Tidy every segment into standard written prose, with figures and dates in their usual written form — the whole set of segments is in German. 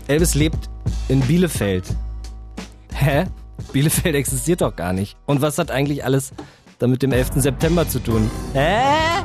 Elvis lebt in Bielefeld. Hä? Bielefeld existiert doch gar nicht. Und was hat eigentlich alles damit dem 11. September zu tun? Hä?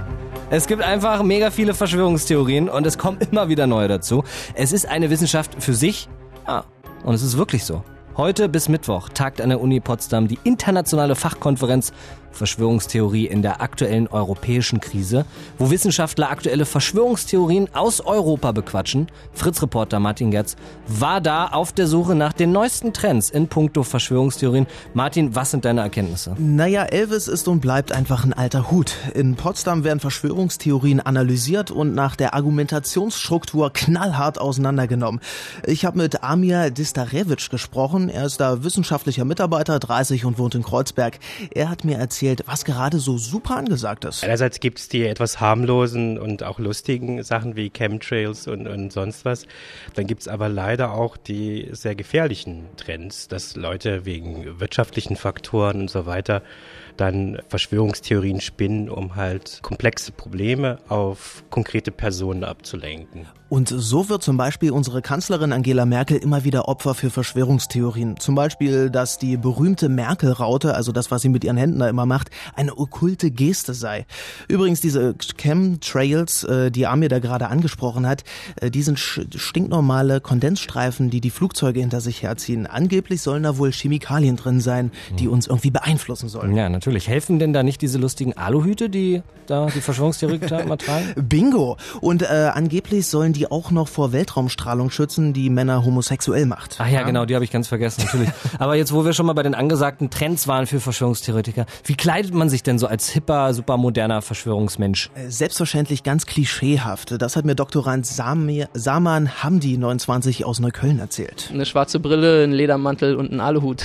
Es gibt einfach mega viele Verschwörungstheorien und es kommen immer wieder neue dazu. Es ist eine Wissenschaft für sich. Ja, und es ist wirklich so. Heute bis Mittwoch tagt an der Uni Potsdam die internationale Fachkonferenz Verschwörungstheorie in der aktuellen europäischen Krise, wo Wissenschaftler aktuelle Verschwörungstheorien aus Europa bequatschen. Fritz-Reporter Martin Gerz war da auf der Suche nach den neuesten Trends in puncto Verschwörungstheorien. Martin, was sind deine Erkenntnisse? Naja, Elvis ist und bleibt einfach ein alter Hut. In Potsdam werden Verschwörungstheorien analysiert und nach der Argumentationsstruktur knallhart auseinandergenommen. Ich habe mit Amir Distarewitsch gesprochen. Er ist da wissenschaftlicher Mitarbeiter, 30 und wohnt in Kreuzberg. Er hat mir erzählt, was gerade so super angesagt ist. Einerseits gibt es die etwas harmlosen und auch lustigen Sachen wie Chemtrails und sonst was. Dann gibt es aber leider auch die sehr gefährlichen Trends, dass Leute wegen wirtschaftlichen Faktoren und so weiter dann Verschwörungstheorien spinnen, um halt komplexe Probleme auf konkrete Personen abzulenken. Und so wird zum Beispiel unsere Kanzlerin Angela Merkel immer wieder Opfer für Verschwörungstheorien. Zum Beispiel, dass die berühmte Merkel-Raute, also das, was sie mit ihren Händen da immer macht, eine okkulte Geste sei. Übrigens, diese Chemtrails, die Amir da gerade angesprochen hat, die sind stinknormale Kondensstreifen, die Flugzeuge hinter sich herziehen. Angeblich sollen da wohl Chemikalien drin sein, die uns irgendwie beeinflussen sollen. Ja, natürlich. Helfen denn da nicht diese lustigen Aluhüte, die da die Verschwörungstheoretiker immer tragen? Bingo! Und angeblich sollen die auch noch vor Weltraumstrahlung schützen, die Männer homosexuell macht. Ach ja, genau, die habe ich ganz vergessen, natürlich. Aber jetzt, wo wir schon mal bei den angesagten Trends waren für Verschwörungstheoretiker, wie kleidet man sich denn so als hipper, supermoderner Verschwörungsmensch? Selbstverständlich ganz klischeehaft. Das hat mir Doktorand Saman Hamdi, 29, aus Neukölln erzählt. Eine schwarze Brille, ein Ledermantel und ein Aluhut.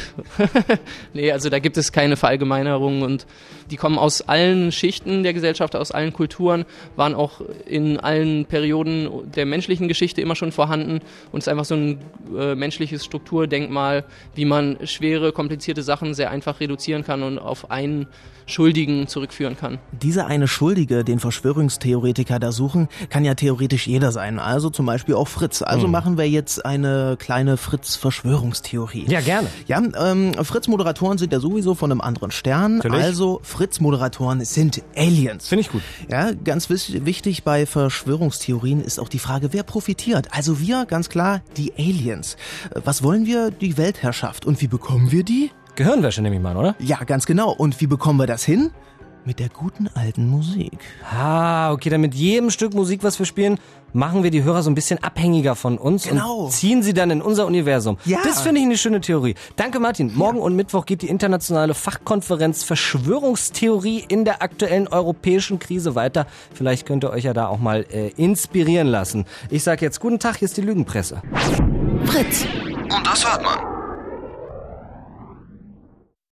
Nee, also da gibt es keine Verallgemeinerungen und die kommen aus allen Schichten der Gesellschaft, aus allen Kulturen, waren auch in allen Perioden der menschlichen Geschichte immer schon vorhanden und ist einfach so ein menschliches Strukturdenkmal, wie man schwere, komplizierte Sachen sehr einfach reduzieren kann und auf einen Schuldigen zurückführen kann. Dieser eine Schuldige, den Verschwörungstheoretiker da suchen, kann ja theoretisch jeder sein, also zum Beispiel auch Fritz. Also machen wir jetzt eine kleine Fritz-Verschwörungstheorie. Ja, gerne. Ja, Fritz-Moderatoren sind ja sowieso von einem anderen Stern, natürlich. Also Fritz-Moderatoren sind Aliens. Finde ich gut. Ja, ganz wichtig bei Verschwörungstheorien ist auch die Frage, wer profitiert? Also wir, ganz klar, die Aliens. Was wollen wir? Die Weltherrschaft. Und wie bekommen wir die? Gehirnwäsche nehme ich mal, oder? Ja, ganz genau. Und wie bekommen wir das hin? Mit der guten alten Musik. Ah, okay, dann mit jedem Stück Musik, was wir spielen, machen wir die Hörer so ein bisschen abhängiger von uns und ziehen sie dann in unser Universum. Ja. Das finde ich eine schöne Theorie. Danke, Martin. Morgen und Mittwoch geht die internationale Fachkonferenz Verschwörungstheorie in der aktuellen europäischen Krise weiter. Vielleicht könnt ihr euch ja da auch mal inspirieren lassen. Ich sage jetzt guten Tag, hier ist die Lügenpresse. Fritz. Und das hört man.